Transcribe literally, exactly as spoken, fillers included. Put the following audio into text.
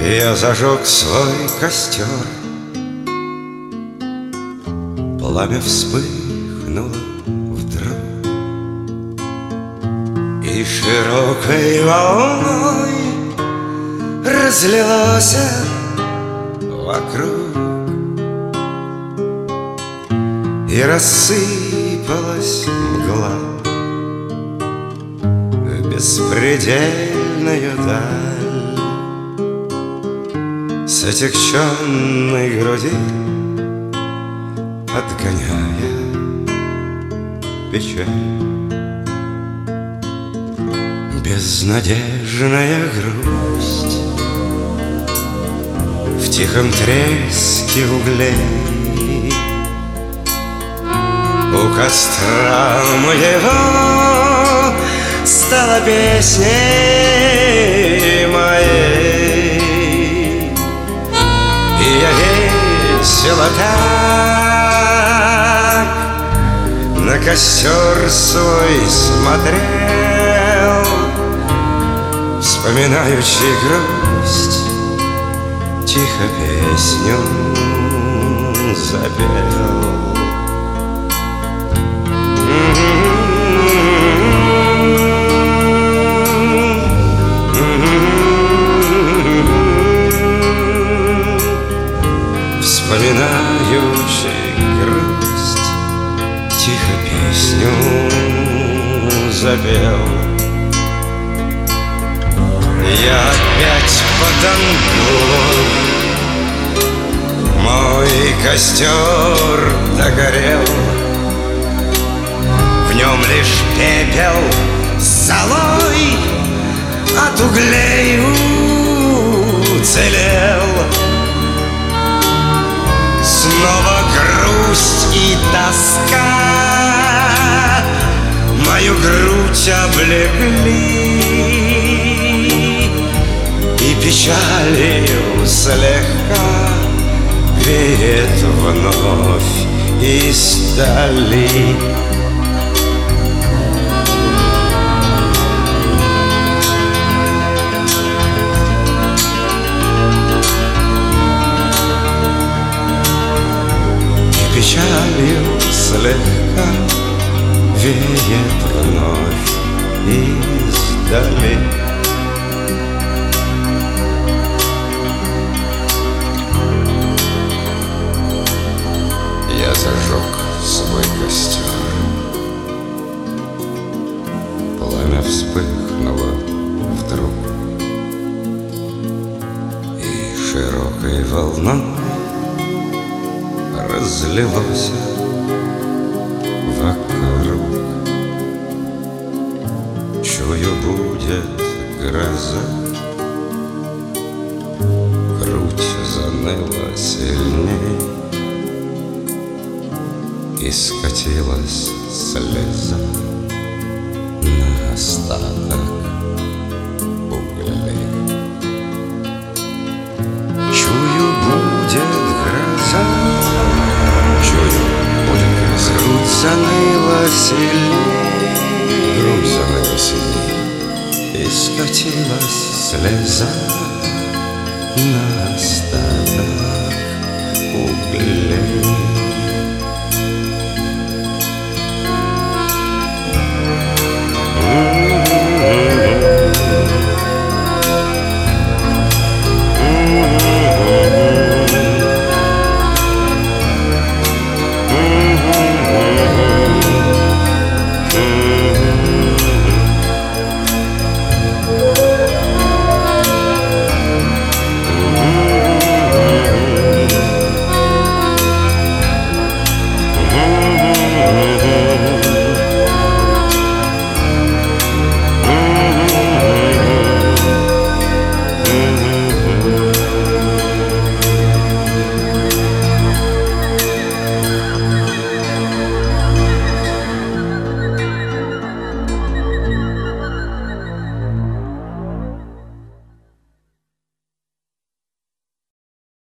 Я зажег свой костер, пламя вспыхнуло вдруг, и широкой волной разлилось вокруг, и рассыпалась мгла в беспредельную даль. С отягченной груди, отгоняя печаль, безнадежная грусть в тихом треске углей. У костра моего стала песней моей, и я весело так на костер свой смотрел, вспоминаючи грусть, тихо песню запел. Вспоминаючи грусть, тихо песню запел. Я опять потонул, мой костер догорел, в нем лишь пепел золой от углей уцелел. Снова грусть и тоска мою грудь облегли, и печалью слегка веет вновь издали. Печалью слегка веет вновь издали. Я зажег свой костер, пламя вспыхнуло вдруг, и широкой волной разлилось вокруг. Чую, будет гроза, грудь заныла сильней, и скатилась слеза на остаток углей. Чую, будет гроза, чую, будет гроза. Грудь заныла сильней, грудь заныла сильней, и скатилась слеза на остаток углей.